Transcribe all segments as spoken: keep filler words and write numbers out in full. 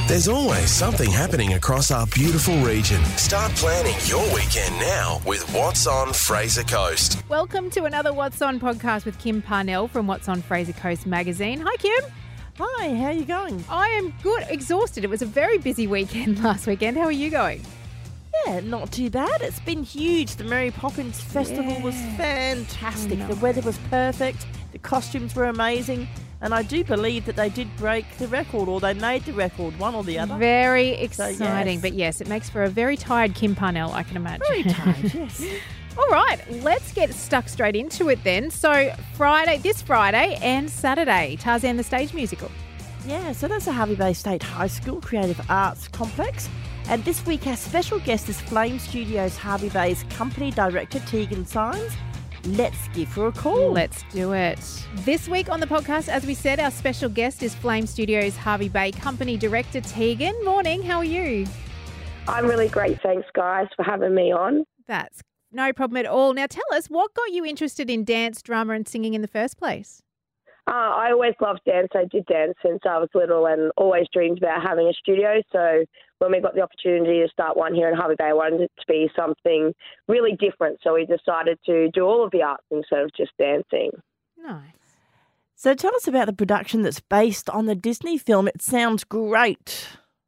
There's always something happening across our beautiful region. Start planning your weekend now with What's On Fraser Coast. Welcome to another What's On podcast with Kim Parnell from What's On Fraser Coast magazine. Hi, Kim. Hi, how are you going? I am good. Exhausted. It was a very busy weekend last weekend. How are you going? Yeah, not too bad. It's been huge. The Mary Poppins Festival Yeah. was fantastic. I The know. weather was perfect. The costumes were amazing. And I do believe that they did break the record, or they made the record, one or the other. Very So, exciting. yes. But yes, it makes for a very tired Kim Parnell, I can imagine. Very tired, yes. All right, let's get stuck straight into it then. So Friday, this Friday and Saturday, Tarzan the Stage Musical. Yeah, so that's the Hervey Bay State High School Creative Arts Complex. And this week our special guest is Flame Studios Hervey Bay's company director, Tegan Symes. Let's give her a call. Let's do it. This week on the podcast, as we said, our special guest is Flame Studios Hervey Bay Company Director Tegan. Morning, how are you? I'm really great. Thanks, guys, for having me on. That's no problem at all. Now tell us, what got you interested in dance, drama and singing in the first place? Uh, I always loved dance. I did dance since I was little and always dreamed about having a studio. So when we got the opportunity to start one here in Hervey Bay, I wanted it to be something really different. So we decided to do all of the arts instead of just dancing. Nice. So tell us about the production that's based on the Disney film. It sounds great.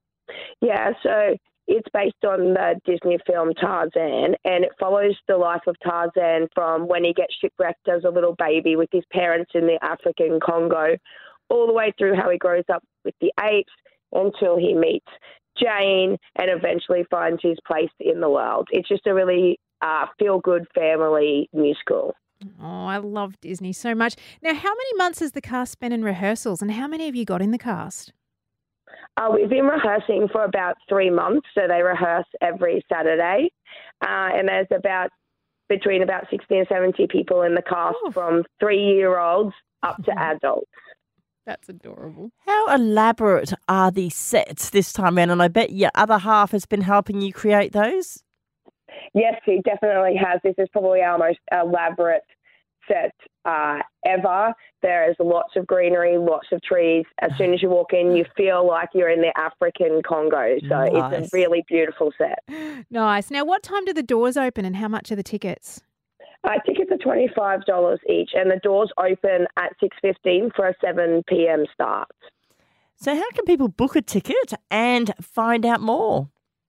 Yeah, so it's based on the Disney film Tarzan, and it follows the life of Tarzan from when he gets shipwrecked as a little baby with his parents in the African Congo, all the way through how he grows up with the apes until he meets Jane and eventually finds his place in the world. It's just a really uh, feel-good family musical. Oh, I love Disney so much. Now, how many months has the cast spent in rehearsals and how many have you got in the cast? Uh, we've been rehearsing for about three months, so they rehearse every Saturday. Uh, and there's about between about sixty and seventy people in the cast, Oh. from three-year-olds up to adults. That's adorable. How elaborate are these sets this time around? And I bet your other half has been helping you create those. Yes, he definitely has. This is probably our most elaborate set uh, ever. There is lots of greenery, lots of trees. As soon as you walk in, you feel like you're in the African Congo. So it's Nice. a really beautiful set. Nice. Now, what time do the doors open and how much are the tickets? Uh, tickets are twenty-five dollars each, and the doors open at six fifteen for a seven p.m. start. So how can people book a ticket and find out more?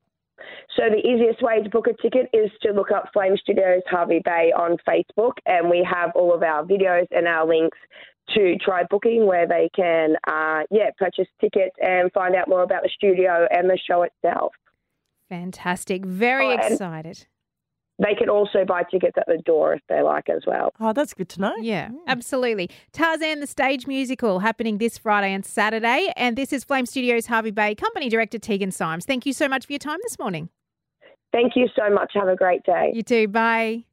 So the easiest way to book a ticket is to look up Flame Studios Hervey Bay on Facebook, and we have all of our videos and our links to try booking where they can, uh, yeah, purchase tickets and find out more about the studio and the show itself. Fantastic. Very Oh, and- excited. They can also buy tickets at the door if they like as well. Oh, that's good to know. Yeah, absolutely. Tarzan the Stage Musical happening this Friday and Saturday. And this is Flame Studios Hervey Bay Company Director Tegan Symes. Thank you so much for your time this morning. Thank you so much. Have a great day. You too. Bye.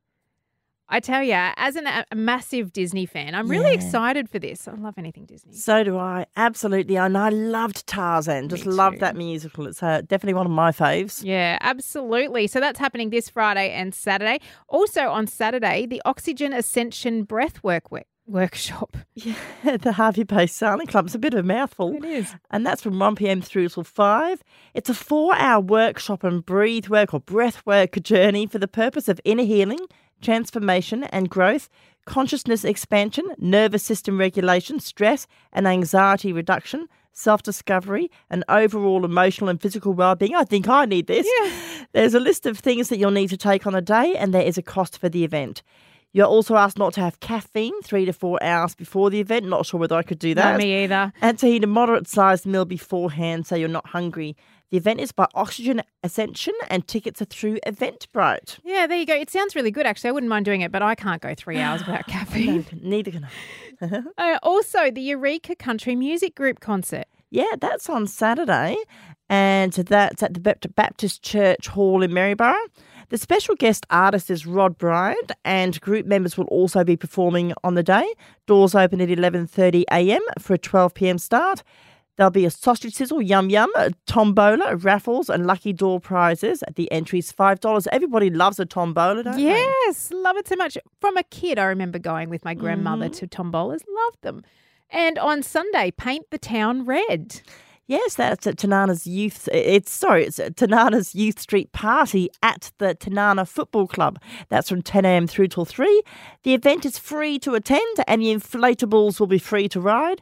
I tell you, as an, a massive Disney fan, I'm really Yeah. excited for this. I love anything Disney. So do I. Absolutely. And I loved Tarzan. Just Me loved too. that musical. It's uh, definitely one of my faves. Yeah, absolutely. So that's happening this Friday and Saturday. Also on Saturday, the Oxygen Ascension Breathwork work- Workshop. Yeah, the Hervey Bay Sailing Club. It's a bit of a mouthful. It is. And that's from one p.m. through till five. It's a four-hour workshop and breathe work or breath work journey for the purpose of inner healing, transformation and growth, consciousness expansion, nervous system regulation, stress and anxiety reduction, self-discovery and overall emotional and physical well-being. I think I need this. Yeah. There's a list of things that you'll need to take on a day, and there is a cost for the event. You're also asked not to have caffeine three to four hours before the event. Not sure whether I could do that. Not me either. And to eat a moderate-sized meal beforehand so you're not hungry. The event is by Oxygen Ascension and tickets are through Eventbrite. Yeah, there you go. It sounds really good, actually. I wouldn't mind doing it, but I can't go three hours without caffeine. No, neither can I. Uh, also, the Eureka Country Music Group concert. Yeah, that's on Saturday, and that's at the Bapt- Baptist Church Hall in Maryborough. The special guest artist is Rod Bryant, and group members will also be performing on the day. Doors open at eleven thirty a.m. for a twelve p.m. start. There'll be a sausage sizzle, yum yum, a tombola, raffles and lucky door prizes. The entry's five dollars. Everybody loves a tombola, don't they? Yes, love it so much. From a kid, I remember going with my grandmother Mm-hmm. to tombolas. Loved them. And on Sunday, paint the town red. Yes, that's at Tanana's Youth. It's sorry, it's at Tanana's Youth Street Party at the Tanana Football Club. That's from ten a.m. through till three. The event is free to attend, and the inflatables will be free to ride.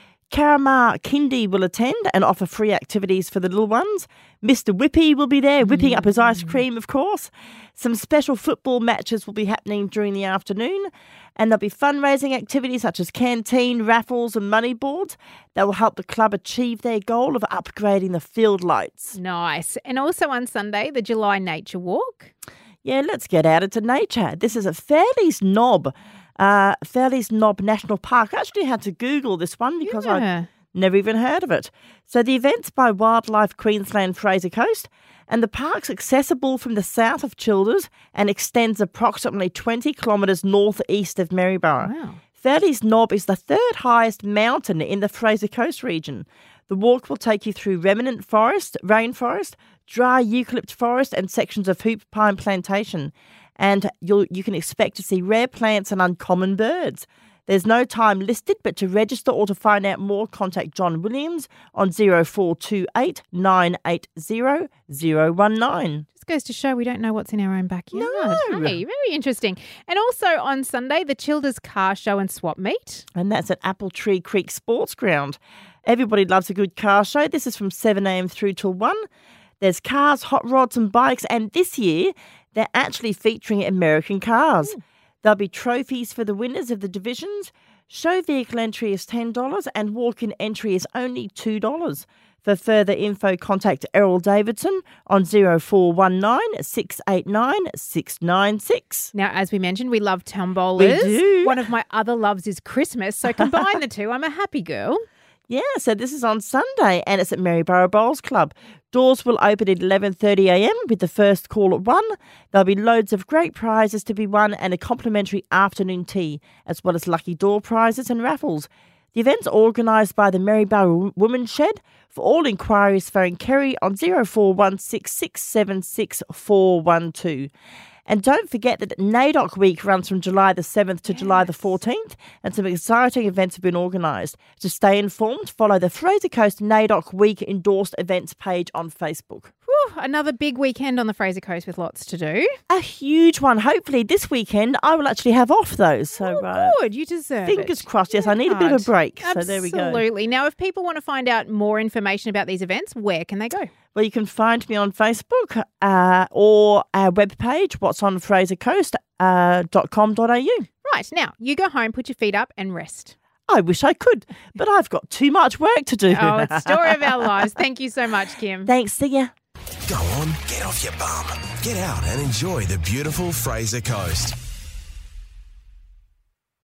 Karama Kindy will attend and offer free activities for the little ones. Mister Whippy will be there, whipping mm. up his ice cream, of course. Some special football matches will be happening during the afternoon. And there'll be fundraising activities such as canteen, raffles and money boards that will help the club achieve their goal of upgrading the field lights. Nice. And also on Sunday, the July Nature Walk. Yeah, let's get out into nature. This is at Fairlie's Knob. Uh, Fairlie's Knob National Park. I actually had to Google this one because Yeah. I never even heard of it. So the event's by Wildlife Queensland Fraser Coast, and the park's accessible from the south of Childers and extends approximately twenty kilometres northeast of Maryborough. Wow. Fairlie's Knob is the third highest mountain in the Fraser Coast region. The walk will take you through remnant forest, rainforest, dry eucalypt forest and sections of hoop pine plantation. And you'll, you can expect to see rare plants and uncommon birds. There's no time listed, but to register or to find out more, contact John Williams on zero four two eight nine eight zero zero one nine. Just goes to show we don't know what's in our own backyard. No. Hey, very interesting. And also on Sunday, the Childers Car Show and Swap Meet. And that's at Apple Tree Creek Sports Ground. Everybody loves a good car show. This is from seven a.m. through till one. There's cars, hot rods and bikes, and this year they're actually featuring American cars. Mm. There'll be trophies for the winners of the divisions. Show vehicle entry is ten dollars and walk-in entry is only two dollars. For further info, contact Errol Davidson on zero four one nine six eight nine six nine six. Now, as we mentioned, we love tombolas. We do. One of my other loves is Christmas, so combine the two. I'm a happy girl. Yeah, so this is on Sunday and it's at Maryborough Bowls Club. Doors will open at eleven thirty a.m. with the first call at one. There'll be loads of great prizes to be won and a complimentary afternoon tea, as well as lucky door prizes and raffles. The event's organised by the Maryborough Women's Shed. For all inquiries, phone Kerry on zero four one six six seven six four one two. And don't forget that NAIDOC Week runs from July the seventh to yes. July the fourteenth, and some exciting events have been organised. To stay informed, follow the Fraser Coast NAIDOC Week endorsed events page on Facebook. Whew, another big weekend on the Fraser Coast with lots to do. A huge one. Hopefully this weekend I will actually have off those. So oh, uh, good. You deserve fingers it. Fingers crossed. Yes, I need a bit of a break. Absolutely. So there we go. Absolutely. Now, if people want to find out more information about these events, where can they go? Well, you can find me on Facebook uh, or our webpage, what's on fraser coast dot com dot a u. Right. Now, you go home, put your feet up and rest. I wish I could, but I've got too much work to do. Oh, it's the story of our lives. Thank you so much, Kim. Thanks. See ya. Go on, get off your bum. Get out and enjoy the beautiful Fraser Coast.